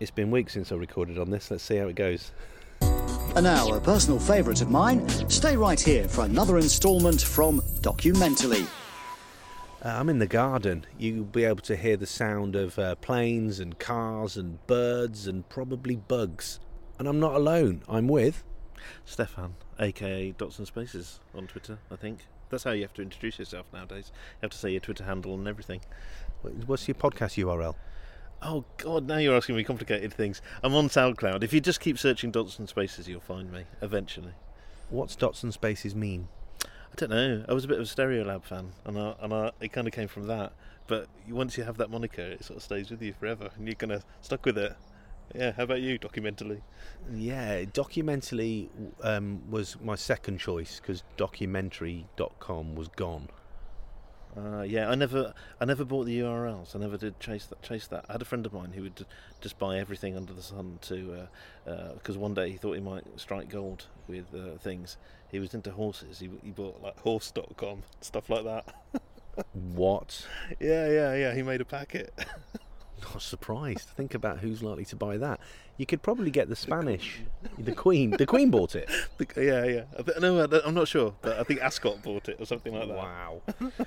It's been weeks since I recorded on this. Let's see how it goes. And now, a personal favourite of mine. Stay right here for another instalment from Documentally. I'm in the garden. You'll be able to hear the sound of planes and cars and birds and probably bugs. And I'm not alone. I'm with Stefan, aka Dots and Spaces on Twitter, I think. That's how you have to introduce yourself nowadays. You have to say your Twitter handle and everything. What's your podcast URL? Oh, God, now you're asking me complicated things. I'm on SoundCloud. If you just keep searching Dots and Spaces, you'll find me, eventually. What's Dots and Spaces mean? I don't know. I was a bit of a Stereolab fan, and it kind of came from that. But once you have that moniker, it sort of stays with you forever, and you're kind of stuck with it. Yeah, how about you, Documentally? Yeah, Documentally was my second choice because documentary.com was gone. Yeah, I never bought the URLs. I never did chase that. I had a friend of mine who would just buy everything under the sun because one day he thought he might strike gold with things. He was into horses. He bought like horse.com, stuff like that. What? Yeah. He made a packet. Not surprised. Think about who's likely to buy that. You could probably get the Spanish, the Queen. The Queen bought it. Yeah. No, I'm not sure, but I think Ascot bought it or something like that. Wow.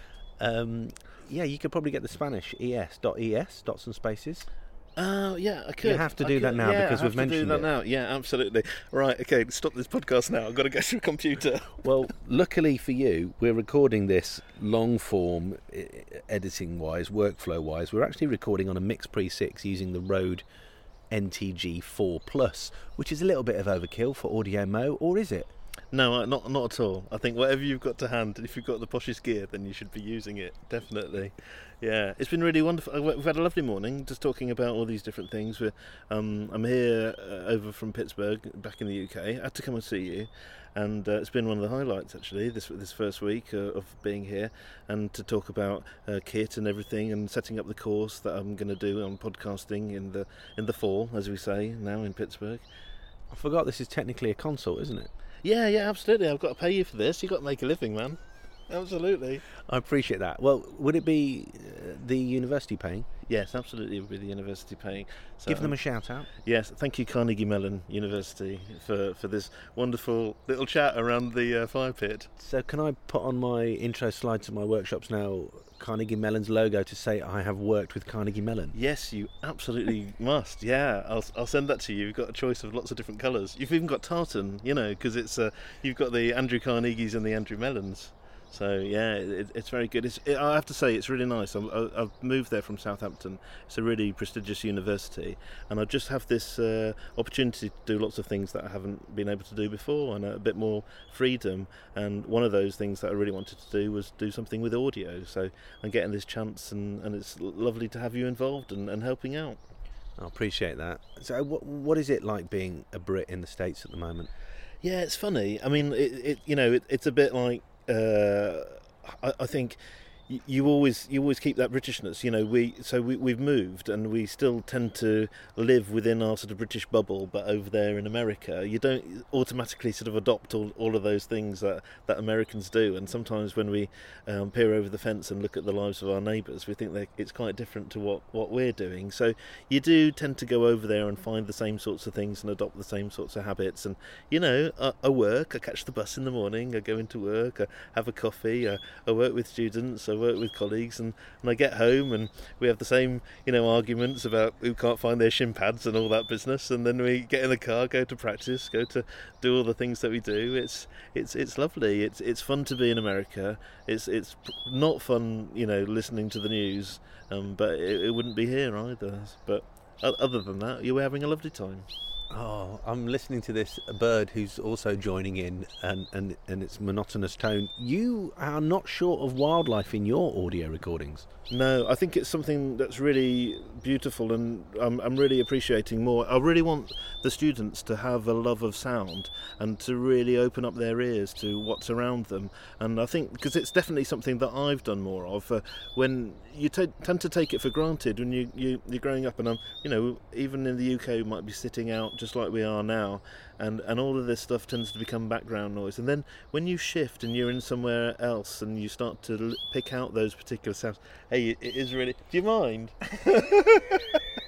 Yeah, you could probably get the Spanish es, dots and spaces. Yeah, I could. You have to do that now because we've mentioned it. Now. Yeah, absolutely. Right, okay, stop this podcast now. I've got to go to a computer. Well, luckily for you, we're recording this long form, editing-wise, workflow-wise. We're actually recording on a Mix Pre 6 using the Rode NTG 4 Plus, which is a little bit of overkill for Audio Mo, or is it? No, not at all. I think whatever you've got to hand, if you've got the poshest gear, then you should be using it, definitely. Yeah, it's been really wonderful. We've had a lovely morning, just talking about all these different things. I'm here over from Pittsburgh, back in the UK. I had to come and see you, and it's been one of the highlights, actually, this first week of being here, and to talk about kit and everything, and setting up the course that I'm going to do on podcasting in the fall, as we say, now in Pittsburgh. I forgot this is technically a consult, isn't it? Yeah, absolutely. I've got to pay you for this. You've got to make a living, man. Absolutely. I appreciate that. Well, would it be the university paying? Yes, absolutely. It would be the university paying. So, give them a shout out. Yes, thank you, Carnegie Mellon University, for this wonderful little chat around the fire pit. So can I put on my intro slide to my workshops now Carnegie Mellon's logo to say I have worked with Carnegie Mellon? Yes, you absolutely must. Yeah, I'll send that to you. You've got a choice of lots of different colours. You've even got tartan, because it's you've got the Andrew Carnegies and the Andrew Mellons. So yeah, it's very good. I have to say, it's really nice. I've moved there from Southampton. It's a really prestigious university, and I just have this opportunity to do lots of things that I haven't been able to do before, and a bit more freedom. And one of those things that I really wanted to do was do something with audio. So I'm getting this chance, and it's lovely to have you involved and helping out. I appreciate that. So what is it like being a Brit in the States at the moment? Yeah, it's funny. I mean, it's a bit like. I think you always keep that Britishness. We've moved, and we still tend to live within our sort of British bubble. But over there in America, you don't automatically sort of adopt all of those things that Americans do. And sometimes when we peer over the fence and look at the lives of our neighbours, we think that it's quite different to what we're doing. So you do tend to go over there and find the same sorts of things and adopt the same sorts of habits. And I work, I catch the bus in the morning, I go into work, I have a coffee, I work with students, I work with colleagues, and I get home and we have the same arguments about who can't find their shin pads and all that business, and then we get in the car, go to practice, go to do all the things that we do. It's lovely. It's fun to be in America. It's not fun listening to the news, but it wouldn't be here either. But other than that, you were having a lovely time. Oh, I'm listening to this bird who's also joining in, and its monotonous tone. You are not short of wildlife in your audio recordings. No, I think it's something that's really beautiful, and I'm really appreciating more. I really want the students to have a love of sound and to really open up their ears to what's around them. And I think, because it's definitely something that I've done more of, when you tend to take it for granted when you're growing up, and even in the UK, you might be sitting out just like we are now, and all of this stuff tends to become background noise. And then when you shift and you're in somewhere else and you start to pick out those particular sounds, hey, it is really... Do you mind?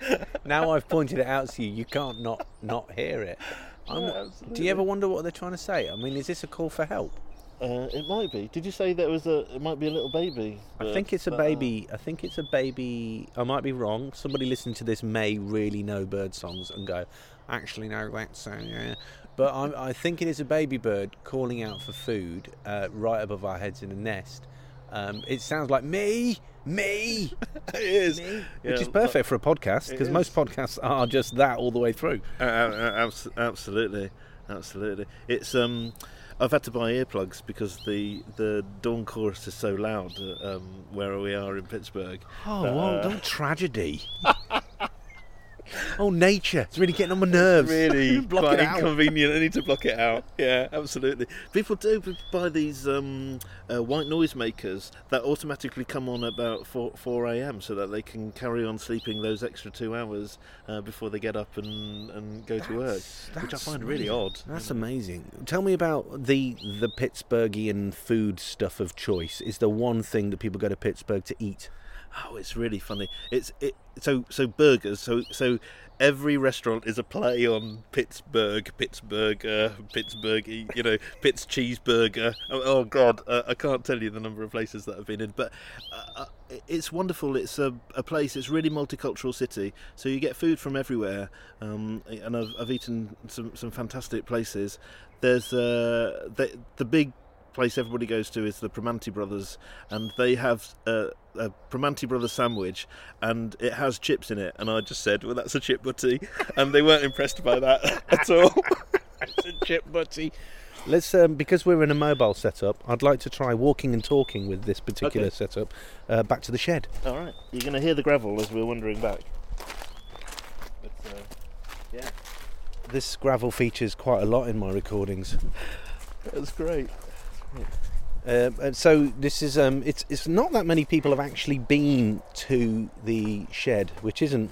Now I've pointed it out to you, you can't not hear it. Do you ever wonder what they're trying to say? I mean, is this a call for help? It might be. Did you say it might be a little baby? I think it's a baby. I might be wrong. Somebody listening to this may really know bird songs and go, actually, no, that's yeah. But I think it is a baby bird calling out for food right above our heads in a nest. It sounds like me. It is, which is perfect for a podcast, because most podcasts are just that all the way through. Absolutely. It's I've had to buy earplugs because the dawn chorus is so loud where we are in Pittsburgh. Oh, what tragedy! Oh, nature! It's really getting on my nerves. It's really block quite it out. inconvenient. I need to block it out. Yeah, absolutely. People buy these white noise makers that automatically come on about 4 a.m. so that they can carry on sleeping those extra 2 hours before they get up and go to work, which I find really odd. That's amazing. Tell me about the Pittsburghian food stuff of choice. Is there one thing that people go to Pittsburgh to eat? Oh, it's really funny. So burgers. So every restaurant is a play on Pittsburgh, Pitts cheeseburger. Oh God, I can't tell you the number of places that I've been in, but it's wonderful. It's a place. It's really multicultural city. So you get food from everywhere, and I've eaten some fantastic places. There's the big place everybody goes to is the Primanti Brothers, and they have a Primanti Brothers sandwich, and it has chips in it, and I just said, well, that's a chip butty, and they weren't impressed by that at all. It's a chip butty. Let's because we're in a mobile setup, I'd like to try walking and talking with this particular setup back to the shed. All right, you're going to hear the gravel as we're wandering back. But, yeah, this gravel features quite a lot in my recordings. That's great. And so this is it's not that many people have actually been to the shed, which isn't,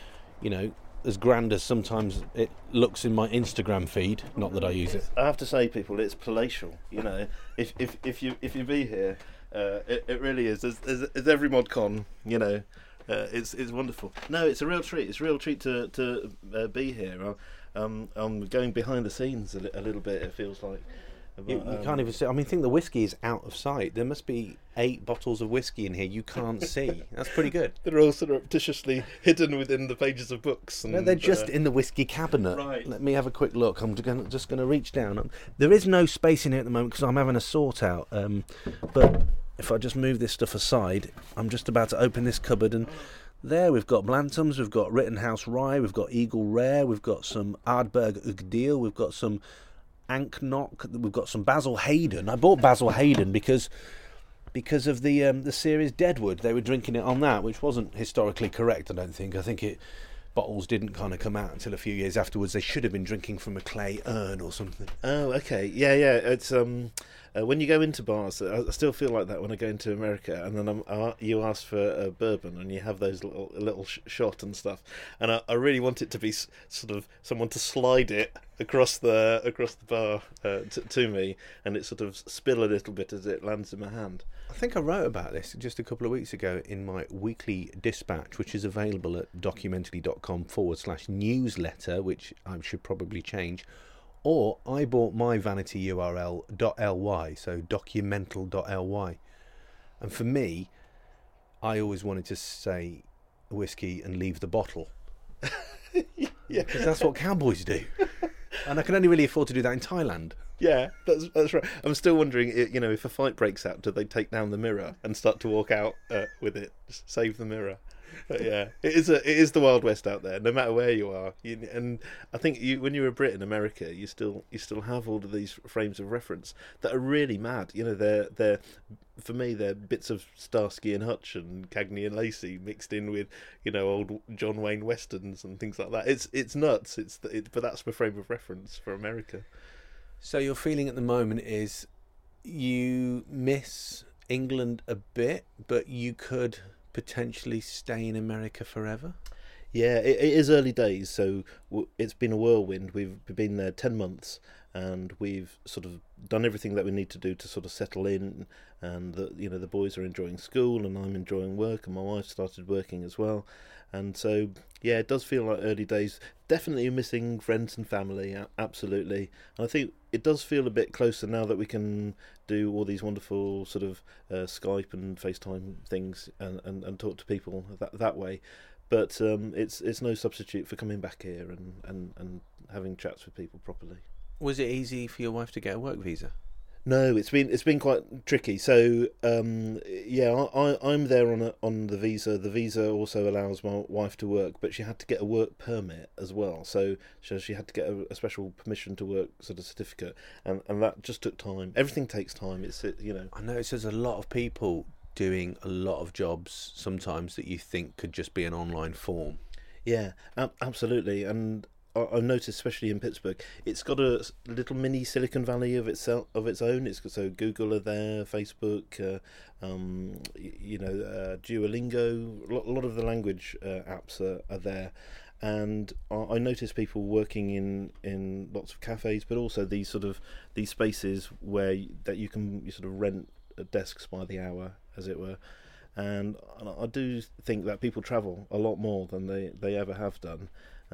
as grand as sometimes it looks in my Instagram feed. Not that I use it. I have to say, people, it's palatial. If you be here, it really is. As every ModCon, it's wonderful. No, it's a real treat. It's a real treat to be here. I'm going behind the scenes a little bit. It feels like. You can't even see. I think the whiskey is out of sight. There must be 8 bottles of whiskey in here you can't see. That's pretty good. They're all surreptitiously hidden within the pages of books. No, they're just in the whiskey cabinet. Right. Let me have a quick look. I'm just going to reach down. There is no space in here at the moment because I'm having a sort out. But if I just move this stuff aside, I'm just about to open this cupboard, and there we've got Blantons, we've got Rittenhouse Rye, we've got Eagle Rare, we've got some Ardbeg Ugdeal, we've got some Anknock, we've got some Basil Hayden. I bought Basil Hayden because of the series Deadwood. They were drinking it on that, which wasn't historically correct, I don't think. I think bottles didn't kind of come out until a few years afterwards. They should have been drinking from a clay urn or something. Oh, okay. Yeah. It's when you go into bars, I still feel like that when I go into America, and then you ask for a bourbon, and you have those little shot and stuff, and I really want it to be sort of someone to slide it across the bar to me, and it sort of spill a little bit as it lands in my hand. I think I wrote about this just a couple of weeks ago in my weekly dispatch, which is available at documentally.com/newsletter, which I should probably change. Or I bought my vanity URL .ly, so documental.ly. And for me, I always wanted to say whiskey and leave the bottle. Yeah, because that's what cowboys do. And I can only really afford to do that in Thailand. Yeah, that's right. I'm still wondering, if a fight breaks out, do they take down the mirror and start to walk out with it? Just save the mirror. But yeah, it is the Wild West out there, no matter where you are. And I think when you're a Brit in America, you still have all of these frames of reference that are really mad. They're for me, they're bits of Starsky and Hutch and Cagney and Lacey mixed in with old John Wayne westerns and things like that. It's nuts. But that's my frame of reference for America. So your feeling at the moment is you miss England a bit, but you could potentially stay in America forever? Yeah, it is early days, so it's been a whirlwind. We've been there 10 months, and we've sort of done everything that we need to do to sort of settle in, and the boys are enjoying school and I'm enjoying work, and my wife started working as well. And so, yeah, it does feel like early days. Definitely missing friends and family, absolutely. And I think it does feel a bit closer now that we can do all these wonderful sort of Skype and FaceTime things and talk to people that way. But it's no substitute for coming back here and having chats with people properly. Was it easy for your wife to get a work visa? No, it's been quite tricky. So yeah, I'm there on the visa. The visa also allows my wife to work, but she had to get a work permit as well. So she had to get a special permission to work sort of certificate, and that just took time. Everything takes time. I notice there's a lot of people doing a lot of jobs sometimes that you think could just be an online form. Yeah, absolutely, and I've noticed, especially in Pittsburgh, it's got a little mini Silicon Valley of its own. So Google are there, Facebook, Duolingo. A lot of the language apps are there, and I notice people working in lots of cafes, but also these spaces where that you sort of rent desks by the hour, as it were. And I do think that people travel a lot more than they ever have done.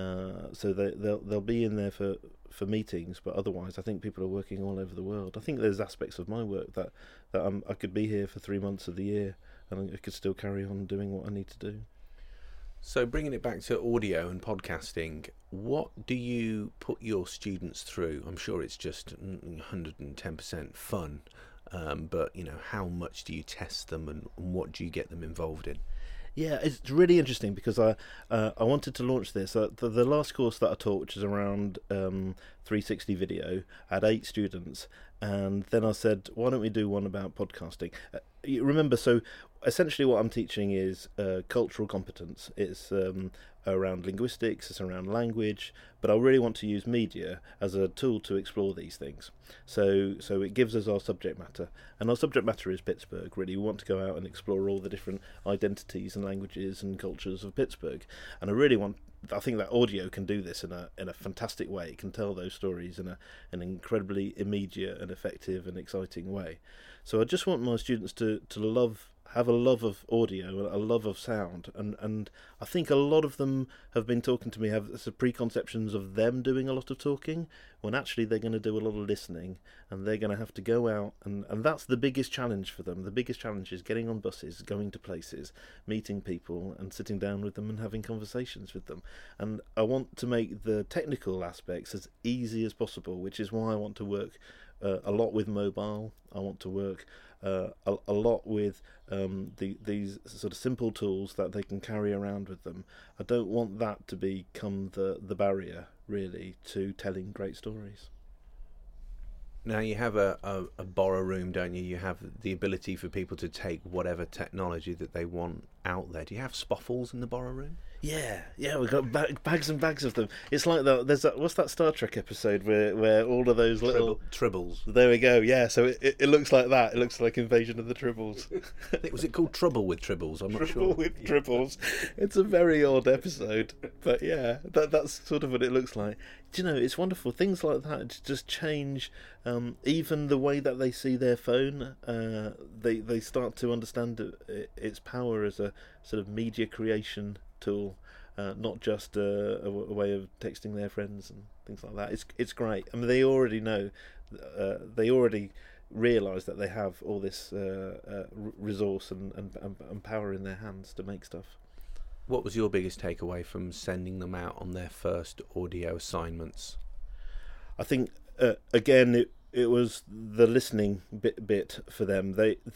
So they'll be in there for meetings, but otherwise I think people are working all over the world. I think there's aspects of my work that I could be here for 3 months of the year and I could still carry on doing what I need to do. So bringing it back to audio and podcasting, what do you put your students through? I'm sure it's just 110% fun, but how much do you test them and what do you get them involved in? Yeah, it's really interesting because I wanted to launch this. The last course that I taught, which is around 360 video, I had 8 students, and then I said, why don't we do one about podcasting? You remember, so essentially what I'm teaching is cultural competence. It's around linguistics, it's around language, but I really want to use media as a tool to explore these things. So it gives us our subject matter, and our subject matter is Pittsburgh, really. We want to go out and explore all the different identities and languages and cultures of Pittsburgh, and I think that audio can do this in a fantastic way. It can tell those stories in an incredibly immediate and effective and exciting way. So I just want my students to have a love of audio, a love of sound, and I think a lot of them have been talking to me, have some preconceptions of them doing a lot of talking, when actually they're going to do a lot of listening, and they're going to have to go out, and that's the biggest challenge for them. The biggest challenge is getting on buses, going to places, meeting people, and sitting down with them and having conversations with them. And I want to make the technical aspects as easy as possible, which is why I want to work a lot with mobile. I want to work a lot with these sort of simple tools that they can carry around with them. I don't want that to become the barrier, really, to telling great stories. Now you have a borrow room, don't you? You have the ability for people to take whatever technology that they want out there. Do you have spoffles in the borrow room? Yeah, we've got bags and bags of them. It's like there's what's that Star Trek episode where all of those little Tribbles. There we go. Yeah, so it looks like that. It looks like Invasion of the Tribbles. Was it called Trouble with Tribbles? I'm not sure. Trouble with Tribbles. It's a very odd episode, but yeah, that's sort of what it looks like. Do you know, it's wonderful. Things like that just change even the way that they see their phone. They start to understand its power as a sort of media creation tool, not just a way of texting their friends and things like that. It's great. I mean, they already know, they already realise that they have all this resource and power in their hands to make stuff. What was your biggest takeaway from sending them out on their first audio assignments? I think again it was the listening bit for them.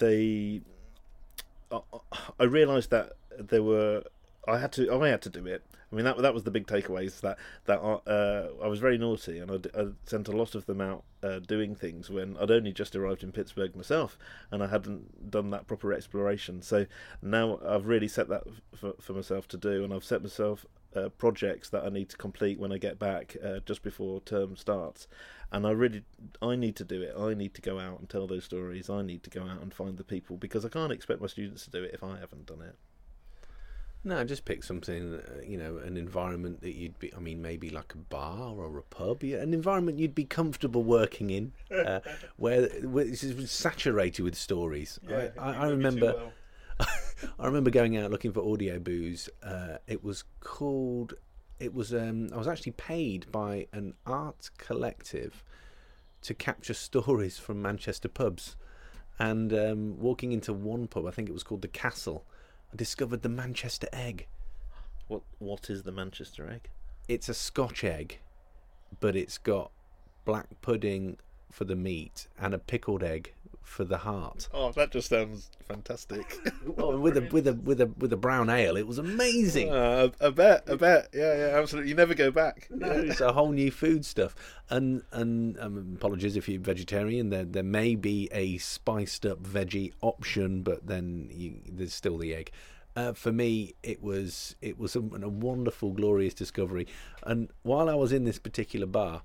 I realised that I had to do it. I mean, that was the big takeaway, is that I was very naughty, and I sent a lot of them out doing things when I'd only just arrived in Pittsburgh myself, and I hadn't done that proper exploration. So now I've really set that for myself to do, and I've set myself projects that I need to complete when I get back just before term starts. And I need to do it. I need to go out and tell those stories. I need to go out and find the people, because I can't expect my students to do it if I haven't done it. No, just pick something, an environment that you'd be, I mean, maybe like a bar or a pub, an environment you'd be comfortable working in, where it's saturated with stories. Yeah, I remember, I remember going out looking for audio booze. It was called, I was actually paid by an art collective to capture stories from Manchester pubs. And walking into one pub, I think it was called the Castle, I discovered the Manchester egg. What is the Manchester egg? It's a Scotch egg, but it's got black pudding for the meat and a pickled egg for the heart. Oh, that just sounds fantastic. Well, with a brown ale, it was amazing. I bet. Yeah, absolutely. You never go back. No, it's a whole new food stuff. And apologies if you're vegetarian. There may be a spiced up veggie option, but then there's still the egg. For me, it was a wonderful, glorious discovery. And while I was in this particular bar,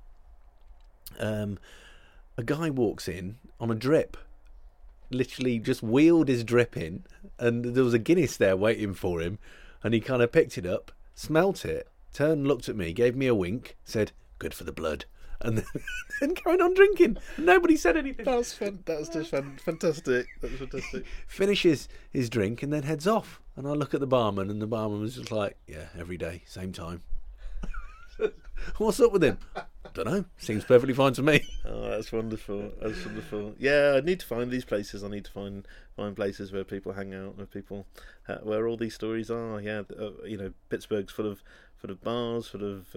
a guy walks in on a drip. Literally just wheeled his drip in, and there was a Guinness there waiting for him, and he kind of picked it up, smelt it, turned, looked at me, gave me a wink, said, "Good for the blood," and then carried on drinking. Nobody said anything. That's just fantastic. That's fantastic. Finishes his drink and then heads off, and I look at the barman, and the barman was just like, "Yeah, every day, same time." What's up with him? Don't know. Seems perfectly fine to me. Oh, that's wonderful. That's wonderful. Yeah, I need to find these places. I need to find places where people hang out, where all these stories are. Yeah, Pittsburgh's full of bars, full of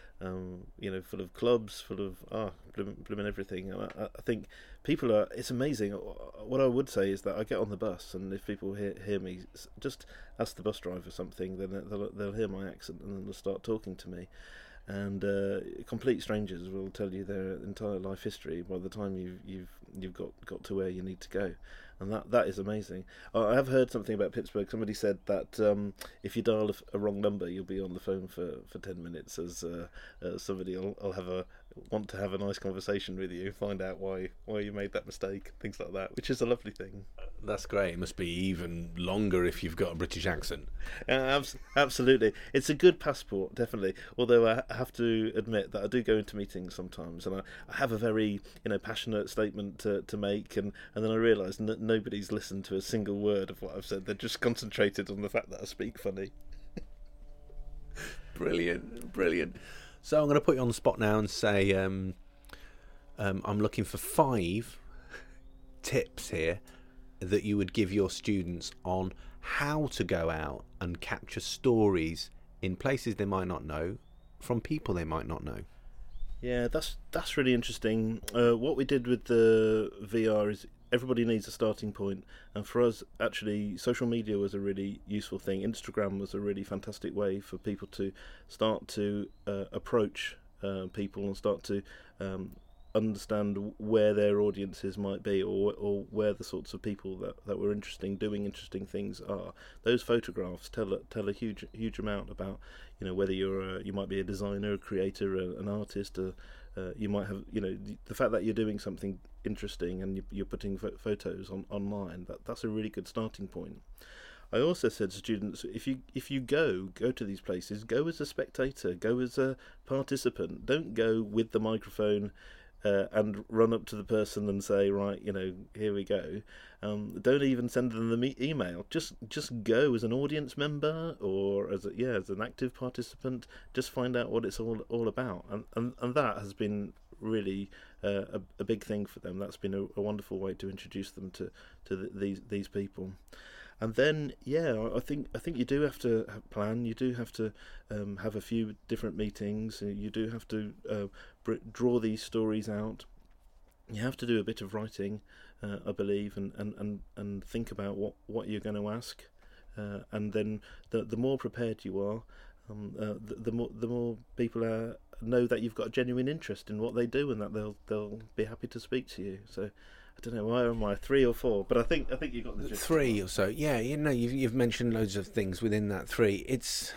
full of clubs, full of blooming everything. I think people are. It's amazing. What I would say is that I get on the bus, and if people hear me, just ask the bus driver something, then they'll hear my accent and then they'll start talking to me. And complete strangers will tell you their entire life history by the time you've got to where you need to go, and that is amazing. I have heard something about Pittsburgh. Somebody said that if you dial a wrong number, you'll be on the phone for 10 minutes, as somebody will want to have a nice conversation with you, find out why you made that mistake, things like that, which is a lovely thing. That's great. It must be even longer if you've got a British accent. Absolutely. It's a good passport, definitely. Although I have to admit that I do go into meetings sometimes, and I have a very passionate statement to make, and then I realise that nobody's listened to a single word of what I've said. They're just concentrated on the fact that I speak funny. Brilliant. So I'm going to put you on the spot now and say I'm looking for 5 tips here that you would give your students on how to go out and capture stories in places they might not know, from people they might not know. Yeah, that's really interesting. What we did with the VR is everybody needs a starting point, and for us, actually, social media was a really useful thing. Instagram was a really fantastic way for people to start to approach people and start to understand where their audiences might be, or where the sorts of people that were doing interesting things are. Those photographs tell a huge amount about whether you might be a designer, a creator, an artist, you might have the fact that you're doing something interesting and you're putting photos online. That's a really good starting point. I also said to students, if you go to these places, go as a spectator, go as a participant. Don't go with the microphone and run up to the person and say, right, here we go. Don't even send them the email. Just go as an audience member or as an active participant. Just find out what it's all about, and that has been really a big thing for them. That's been a wonderful way to introduce them to these people. And then, I think you do have to plan. You do have to have a few different meetings. You do have to draw these stories out. You have to do a bit of writing, I believe, and think about what you're going to ask. And then the more prepared you are, the more people know that you've got a genuine interest in what they do, and that they'll be happy to speak to you. So. I don't know, why am I 3 or 4? But I think you got the gist. 3 or so. Yeah, you've mentioned loads of things within that 3. It's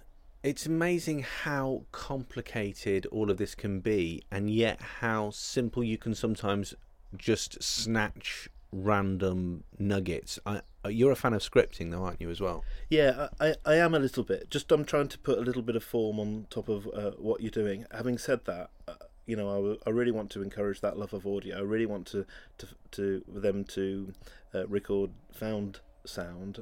amazing how complicated all of this can be, and yet how simple you can sometimes just snatch random nuggets. You're a fan of scripting, though, aren't you, as well? Yeah, I am a little bit. Just I'm trying to put a little bit of form on top of what you're doing. Having said that, I really want to encourage that love of audio. I really want to them to record found sound,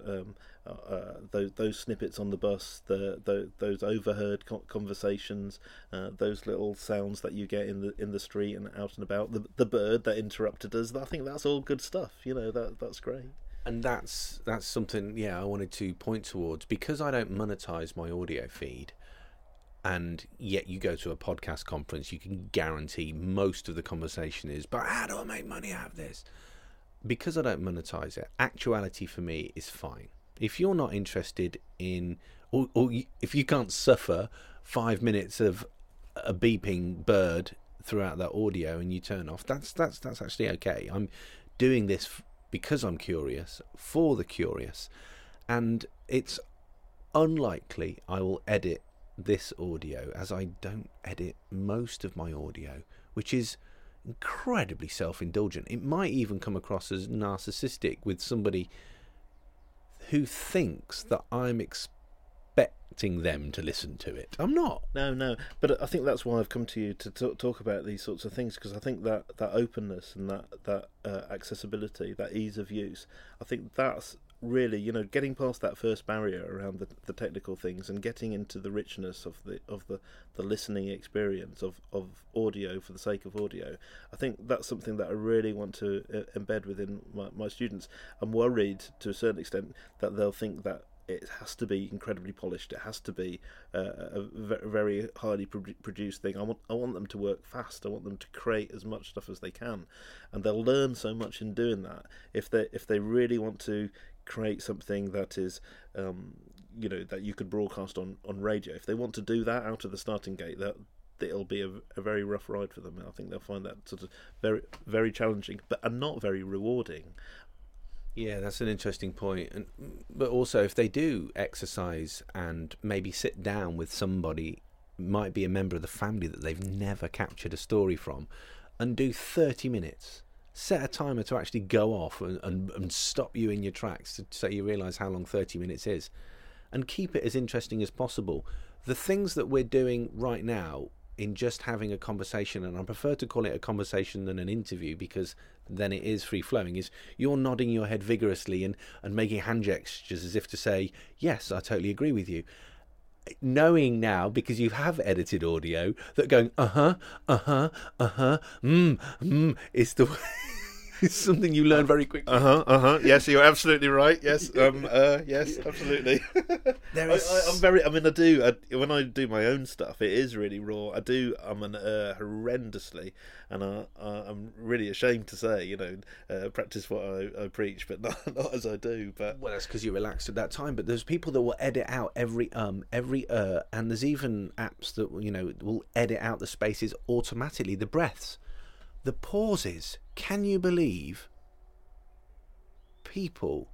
those snippets on the bus, those overheard conversations, those little sounds that you get in the street and out and about. The bird that interrupted us. I think that's all good stuff. That's great. And that's something, I wanted to point towards, because I don't monetize my audio feed, and yet you go to a podcast conference, you can guarantee most of the conversation is, but how do I make money out of this? Because I don't monetize it, actuality for me is fine. If you're not interested in, or if you can't suffer 5 minutes of a beeping bird throughout that audio and you turn off, that's actually okay. I'm doing this because I'm curious, for the curious, and it's unlikely I will edit this audio, as I don't edit most of my audio, which is incredibly self-indulgent. It might even come across as narcissistic with somebody who thinks that I'm expecting them to listen to it. I'm not. No, but I think that's why I've come to you to talk about these sorts of things, because I think that openness and that accessibility, that ease of use, I think that's really, getting past that first barrier around the technical things and getting into the richness of the listening experience of audio for the sake of audio. I think that's something that I really want to embed within my students. I'm worried to a certain extent that they'll think that it has to be incredibly polished. It has to be a very highly produced thing. I want them to work fast. I want them to create as much stuff as they can, and they'll learn so much in doing that. If they really want to create something that is, that you could broadcast on radio, if they want to do that out of the starting gate, that it'll be a very rough ride for them. I think they'll find that sort of very, very challenging, and not very rewarding. Yeah, that's an interesting point. But also, if they do exercise and maybe sit down with somebody, might be a member of the family that they've never captured a story from, and do 30 minutes, set a timer to actually go off and stop you in your tracks so you realise how long 30 minutes is, and keep it as interesting as possible. The things that we're doing right now in just having a conversation, and I prefer to call it a conversation than an interview, because then it is free-flowing, is you're nodding your head vigorously and making hand gestures as if to say, yes, I totally agree with you. Knowing now, because you have edited audio, that going, is the it's something you learn very quickly. Yes, you're absolutely right. Yes, yes, absolutely. I'm very. I mean, when I do my own stuff, it is really raw. I'm horrendously, and I'm really ashamed to say, practice what I preach, but not as I do. But well, that's because you're relaxed at that time. But there's people that will edit out every and there's even apps that will edit out the spaces automatically, the breaths, the pauses. Can you believe people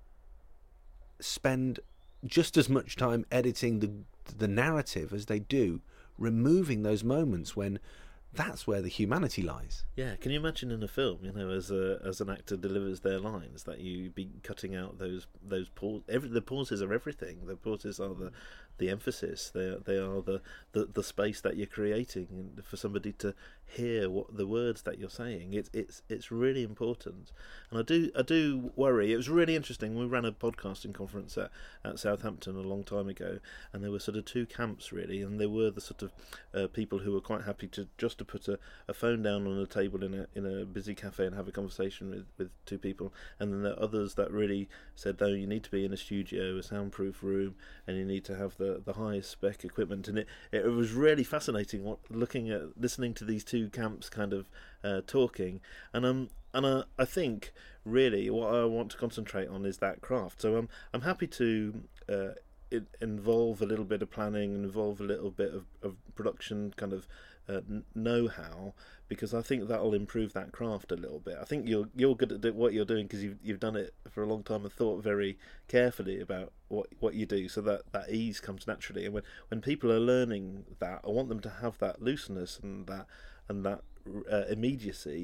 spend just as much time editing the narrative as they do removing those moments when that's where the humanity lies? Yeah, can you imagine in a film, as an actor delivers their lines, that you be cutting out those pauses? The pauses are everything. The pauses are the emphasis. They are the space that you're creating for somebody to hear what the words that you're saying. It's really important. And I do worry. It was really interesting. We ran a podcasting conference at Southampton a long time ago, and there were sort of two camps really, and there were the sort of people who were quite happy to put a phone down on a table in a busy cafe and have a conversation with two people, and then there are others that really said, no, you need to be in a studio, a soundproof room, and you need to have the highest spec equipment. And it was really fascinating listening to these two camps kind of talking, and I think really what I want to concentrate on is that craft. So I'm happy to involve a little bit of planning and involve a little bit of production kind of know-how, because I think that'll improve that craft a little bit. I think you're good at what you're doing because you've done it for a long time and thought very carefully about what you do, so that ease comes naturally. And when people are learning that, I want them to have that looseness and that immediacy,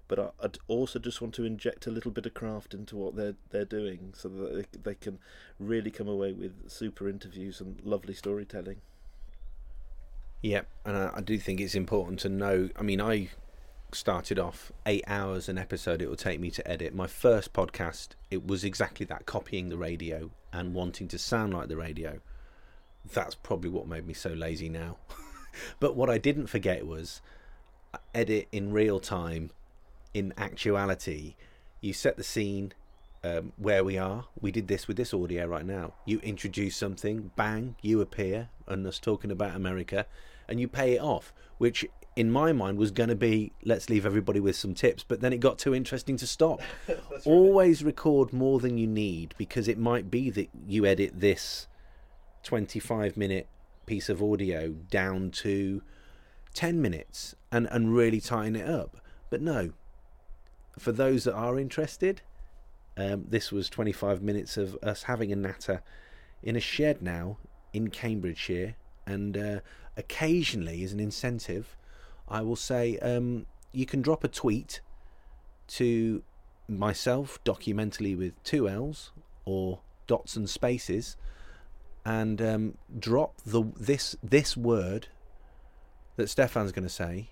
but I'd also just want to inject a little bit of craft into what they're doing, so that they can really come away with super interviews and lovely storytelling. Yeah, and I do think it's important to know. I mean, I started off 8 hours an episode it will take me to edit. My first podcast, it was exactly that, copying the radio and wanting to sound like the radio. That's probably what made me so lazy now. But what I didn't forget was edit in real time. In actuality, you set the scene, where we are. We did this with this audio right now. You introduce something, bang, you appear, and us talking about America, and you pay it off, which in my mind was going to be, let's leave everybody with some tips, but then it got too interesting to stop. Always record more than you need, because it might be that you edit this 25-minute piece of audio down to 10 minutes and really tighten it up. But no, for those that are interested, this was 25 minutes of us having a natter in a shed now in Cambridgeshire, and occasionally, as an incentive, I will say you can drop a tweet to myself, Documentally with 2 L's or dots and spaces, and drop this word that Stefan's going to say.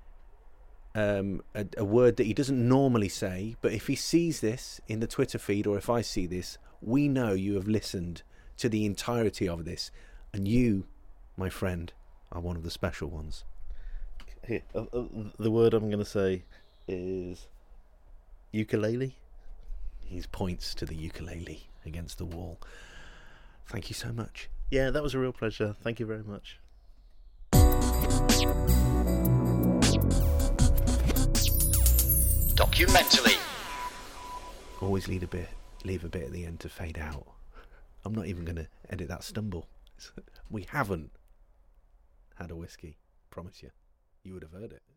A word that he doesn't normally say, but if he sees this in the Twitter feed, or if I see this, we know you have listened to the entirety of this, and you, my friend, are one of the special ones. Here, the word I'm going to say is ukulele. He points to the ukulele against the wall. Thank you so much. Yeah, that was a real pleasure. Thank you very much. Documentally. Always leave a bit at the end to fade out. I'm not even going to edit that stumble. We haven't had a whiskey, promise you. You would have heard it.